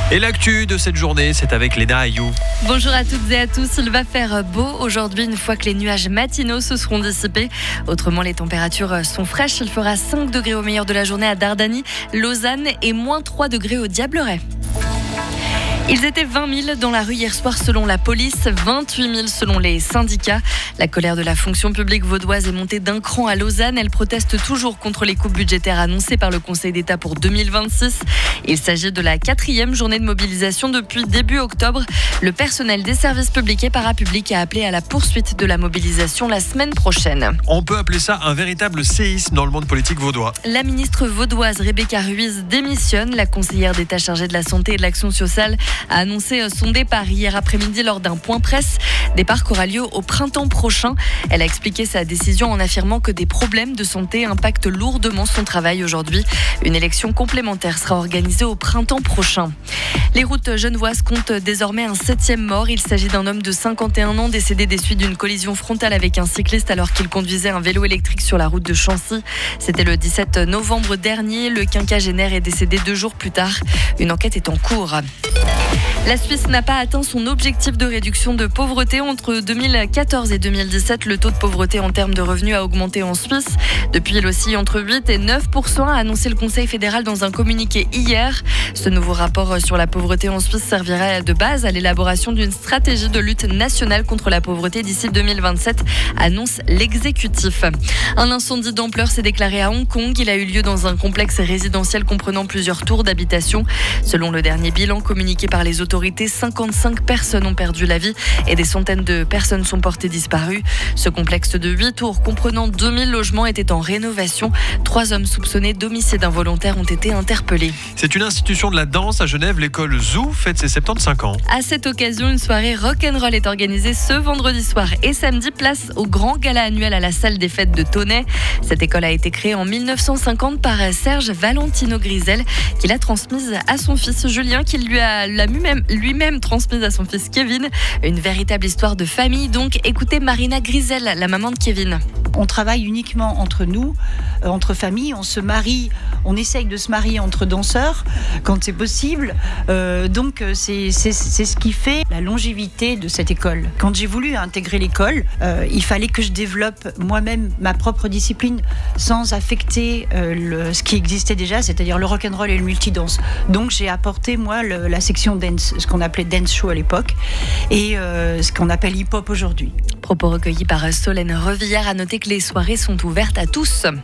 Et l'actu de cette journée, c'est avec Léna Ayou. Bonjour à toutes et à tous. Il va faire beau aujourd'hui une fois que les nuages matinaux se seront dissipés. Autrement, les températures sont fraîches. Il fera 5 degrés au meilleur de la journée à Dardani, Lausanne et moins 3 degrés au Diableret. Ils étaient 20 000 dans la rue hier soir selon la police, 28 000 selon les syndicats. La colère de la fonction publique vaudoise est montée d'un cran à Lausanne. Elle proteste toujours contre les coupes budgétaires annoncées par le Conseil d'État pour 2026. Il s'agit de la 4e journée de mobilisation depuis début octobre. Le personnel des services publics et parapublics a appelé à la poursuite de la mobilisation la semaine prochaine. On peut appeler ça un véritable séisme dans le monde politique vaudois. La ministre vaudoise Rebecca Ruiz démissionne. La conseillère d'État chargée de la santé et de l'action sociale a annoncé son départ hier après-midi lors d'un point presse. Départ qui aura lieu au printemps prochain. Elle a expliqué sa décision en affirmant que des problèmes de santé impactent lourdement son travail aujourd'hui. Une élection complémentaire sera organisée au printemps prochain. Les routes genevoises comptent désormais un 7e mort. Il s'agit d'un homme de 51 ans décédé des suites d'une collision frontale avec un cycliste alors qu'il conduisait un vélo électrique sur la route de Chancy. C'était le 17 novembre dernier. Le quinquagénaire est décédé 2 jours plus tard. Une enquête est en cours. La Suisse n'a pas atteint son objectif de réduction de pauvreté. Entre 2014 et 2017, le taux de pauvreté en termes de revenus a augmenté en Suisse. Depuis, il oscille entre 8 et 9%, a annoncé le Conseil fédéral dans un communiqué hier. Ce nouveau rapport sur la pauvreté en Suisse servirait de base à l'élaboration d'une stratégie de lutte nationale contre la pauvreté d'ici 2027, annonce l'exécutif. Un incendie d'ampleur s'est déclaré à Hong Kong. Il a eu lieu dans un complexe résidentiel comprenant plusieurs tours d'habitation. Selon le dernier bilan communiqué par les autorités, 55 personnes ont perdu la vie et des centaines de personnes sont portées disparues. Ce complexe de 8 tours comprenant 2000 logements était en rénovation. 3 hommes soupçonnés d'homicide involontaire ont été interpellés. C'est une institution de la danse à Genève. L'école Zoo fête ses 75 ans. À cette occasion, une soirée rock'n'roll est organisée ce vendredi soir et samedi, place au grand gala annuel à la salle des fêtes de Tonnet. Cette école a été créée en 1950 par Serge Valentino Grisel, qui l'a transmise à son fils Julien, qui l'a lui-même transmise à son fils Kevin. Une véritable histoire de famille. Donc, écoutez Marina Grisel, la maman de Kevin. On travaille uniquement entre nous, entre familles. On se marie, on essaye de se marier entre danseurs quand c'est possible. Donc c'est ce qui fait la longévité de cette école. Quand j'ai voulu intégrer l'école, il fallait que je développe moi-même ma propre discipline sans affecter ce qui existait déjà, c'est-à-dire le rock'n'roll et le multidance. Donc j'ai apporté moi la section dance, ce qu'on appelait dance show à l'époque, et ce qu'on appelle hip-hop aujourd'hui. Propos recueillis par Solène Revillard. À noter que les soirées sont ouvertes à tous.